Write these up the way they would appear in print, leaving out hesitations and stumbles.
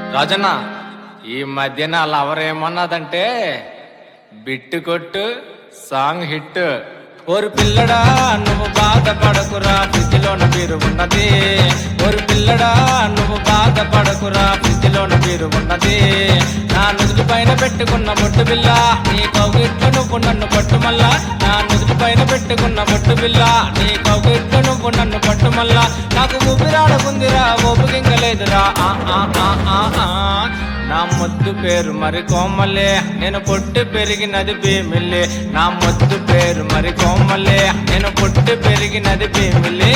రాజన్న ఈ మధ్యన లవర్ ఏమన్నదంటే బిట్టు కొట్టు సాంగ్ హిట్. ఓరు పిల్లడా నువ్వు బాధపడకురా ఫ్రిడ్జ్లోన బీరు ఉన్నది. ఓరు పిల్లడా నువ్వు బాధపడకురా ఫ్రిడ్జ్లోన బీరు ఉన్నది. నా నుదుటి పైన పెట్టుకున్న బొట్టు బిల్ల నీ కౌగిట్లో నువ్వు నన్ను పట్టుమల్లా. నా నుదుటి పైన పెట్టుకున్న బొట్టు బిల్ల నీ కౌగిట్లో నువ్వు నన్ను పట్టుమల్లా. నాకు ఊపిరాడకుందిరా ఓపికింకలేదురా. నా ముద్దు పేరు మరి కోమలే నేను పొట్టి పెరిగినది భీమిలే. నా ముద్దు పేరు మరి కోమలే నేను పొట్టి పెరిగినది భీమిలే.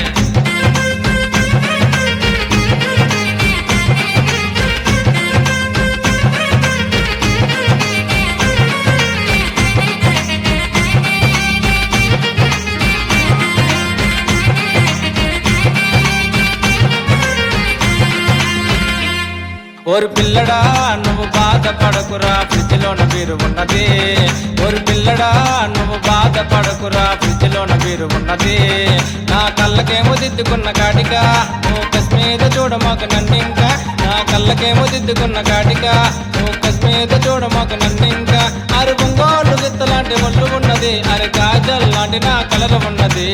ఓరు పిల్లడా నువ్వు బాధపడకురా ఫ్రిడ్జ్లోన బీరు ఉన్నది. ఓరు పిల్లడా నువ్వు బాధపడకురా ఫ్రిడ్జ్లోన బీరు ఉన్నది. నా కళ్ళకేమో దిద్దుకున్న కాటిక నువ్వు కశ్మీద చూడమాకు నన్నింకా. నా కళ్ళకేమో దిద్దుకున్న కాటిక నువ్వు కశ్మీద చూడమాకు నన్నింకా. అరు బొంగోలు గిత్తలాంటి ఒళ్ళు ఉన్నది, అరే కాజల్ లాంటి నా కలర్ ఉన్నది.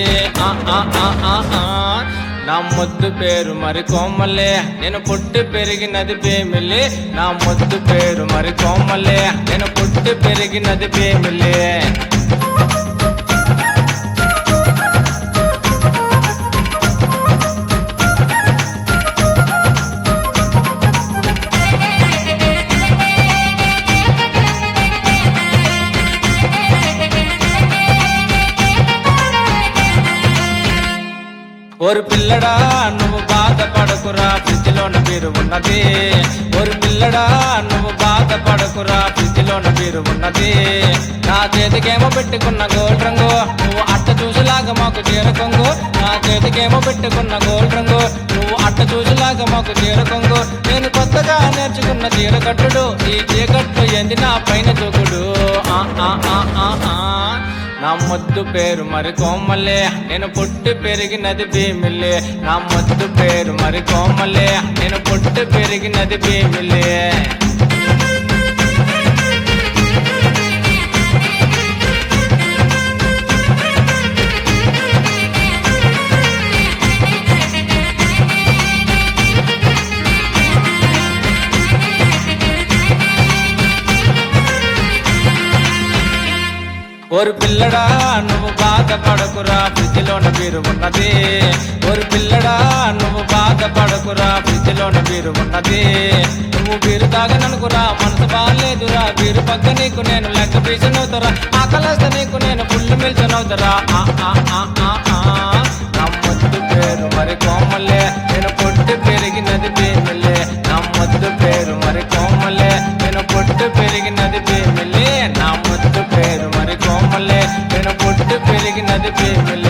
నా ముద్దు పేరు మరి కోమలే నేను పుట్టి పెరిగినది భీమిలే. నా ముద్దు పేరు మరి కోమలే నేను పుట్టి పెరిగినది భీమిలే. ఓరు పిల్లడా నువ్వు బాధపడకురా ఫ్రిడ్జ్లోన బీరు ఉన్నది. ఓరు పిల్లడా నువ్వు బాధపడకురా ఫ్రిడ్జ్లోన బీరు ఉన్నది. నా చేతికేమో పెట్టుకున్న గోల్డ్ రంగు నువ్వు అట్ట చూసిలాగా మాకు చీరకొంగు. నా చేతికేమో పెట్టుకున్న గోల్డ్ రంగు నువ్వు అట్ట చూసిలాగా మాకు చీరకొంగు. నేను కొత్తగా నేర్చుకున్న చీర కట్టుడు ఈ చీకట్లు ఎంది నా పైన దూకుడు. నా ముద్దు పేరు మరి కోమలే నేను పుట్టి పెరిగినది భీమిలే. నా ముద్దు పేరు మరి కోమలే నేను పుట్టి పెరిగినది భీమిలే. ఓరు పిల్లడా నువ్వు బాధపడకురా ఫ్రిడ్జ్లోన బీరు ఉన్నది. ఓరు పిల్లడా నువ్వు బాధపడకురా ఫ్రిడ్జ్లోన బీరు ఉన్నది. నువ్వు బీరు తాగననుకురా మనసు బాగాలేదురా. బీరు పక్క నీకు నేను లెక్క పీసనవుతారా. ఆకలేస్తే నీకు నేను ఫుల్ మిల్చనవుతారా. నా ముద్దు పేరు మరి కోమలే నేను పుట్టి పెరిగినది భీమిలే. నా ముద్దు పేరు మరి కోమలే నేను పుట్టి పెరిగినది భీమిలే. నా ముద్దు పేరు మరి కోమలే నేను పుట్టి పెరిగినది భీమిలే.